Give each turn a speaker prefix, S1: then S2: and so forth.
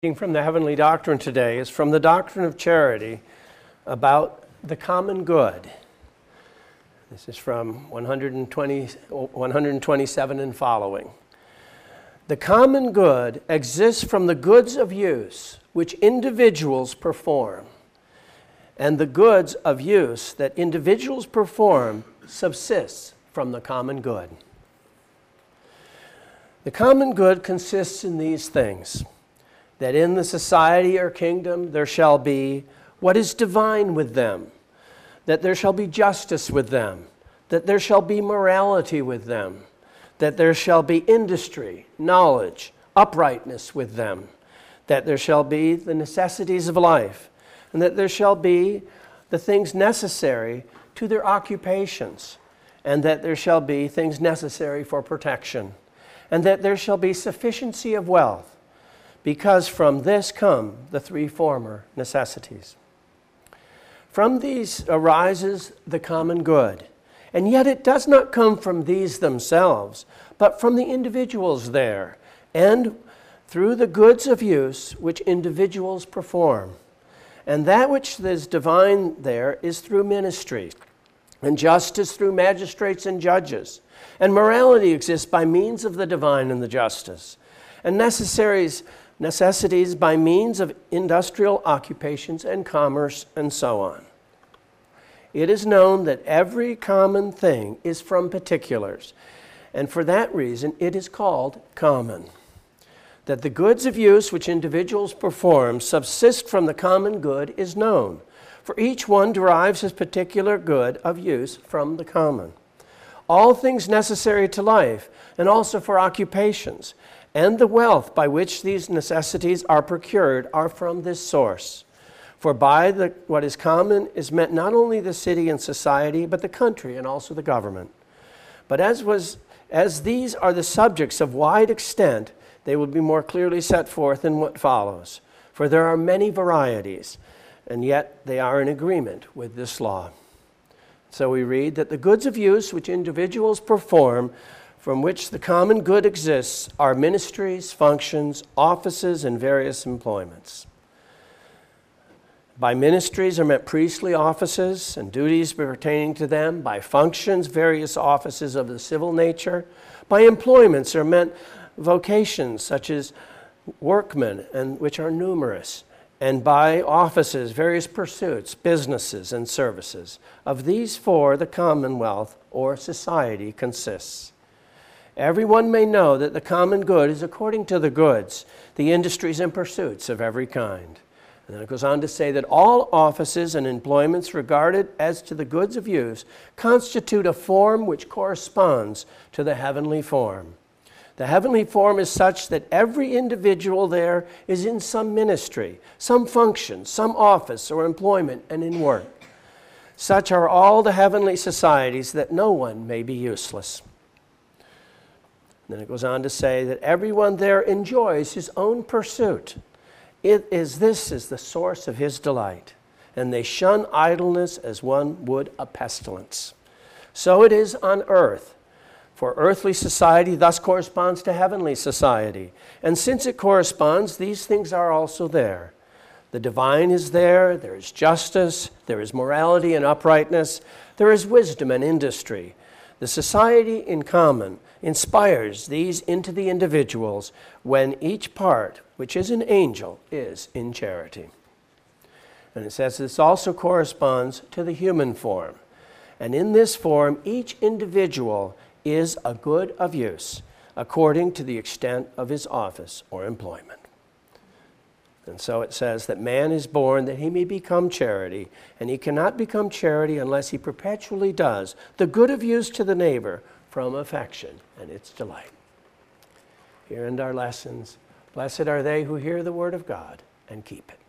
S1: Reading from the Heavenly Doctrine today is from the Doctrine of Charity about the common good. This is from 127 and following. The common good exists from the goods of use which individuals perform, and the goods of use that individuals perform subsists from the common good. The common good consists in these things: that in the society or kingdom there shall be what is divine with them, that there shall be justice with them, that there shall be morality with them, that there shall be industry, knowledge, uprightness with them, that there shall be the necessities of life, and that there shall be the things necessary to their occupations, and that there shall be things necessary for protection, and that there shall be sufficiency of wealth, because from this come the three former necessities. From these arises the common good, and yet it does not come from these themselves, but from the individuals there, and through the goods of use which individuals perform. And that which is divine there is through ministry, and justice through magistrates and judges, and morality exists by means of the divine and the justice, and necessities by means of industrial occupations and commerce, and so on. It is known that every common thing is from particulars, and for that reason it is called common. That the goods of use which individuals perform subsist from the common good is known, for each one derives his particular good of use from the common. All things necessary to life, and also for occupations, and the wealth by which these necessities are procured are from this source. For by what is common is meant not only the city and society, but the country and also the government. But as these are the subjects of wide extent, they will be more clearly set forth in what follows. For there are many varieties, and yet they are in agreement with this law. So we read that the goods of use which individuals perform, from which the common good exists, are ministries, functions, offices, and various employments. By ministries are meant priestly offices and duties pertaining to them. By functions, various offices of the civil nature. By employments are meant vocations such as workmen, and which are numerous. And by offices, various pursuits, businesses, and services. Of these four, the commonwealth or society consists. Everyone may know that the common good is according to the goods, the industries and pursuits of every kind. And then it goes on to say that all offices and employments regarded as to the goods of use constitute a form which corresponds to the heavenly form. The heavenly form is such that every individual there is in some ministry, some function, some office or employment, and in work. Such are all the heavenly societies that no one may be useless. Then it goes on to say that everyone there enjoys his own pursuit. This is the source of his delight. And they shun idleness as one would a pestilence. So it is on earth. For earthly society thus corresponds to heavenly society. And since it corresponds, these things are also there. The divine is there is justice, there is morality and uprightness, there is wisdom and industry. The society in common inspires these into the individuals when each part, which is an angel, is in charity. And it says this also corresponds to the human form. And in this form, each individual is a good of use according to the extent of his office or employment. And so it says that man is born that he may become charity, and he cannot become charity unless he perpetually does the good of use to the neighbor from affection and its delight. Here end our lessons. Blessed are they who hear the word of God and keep it.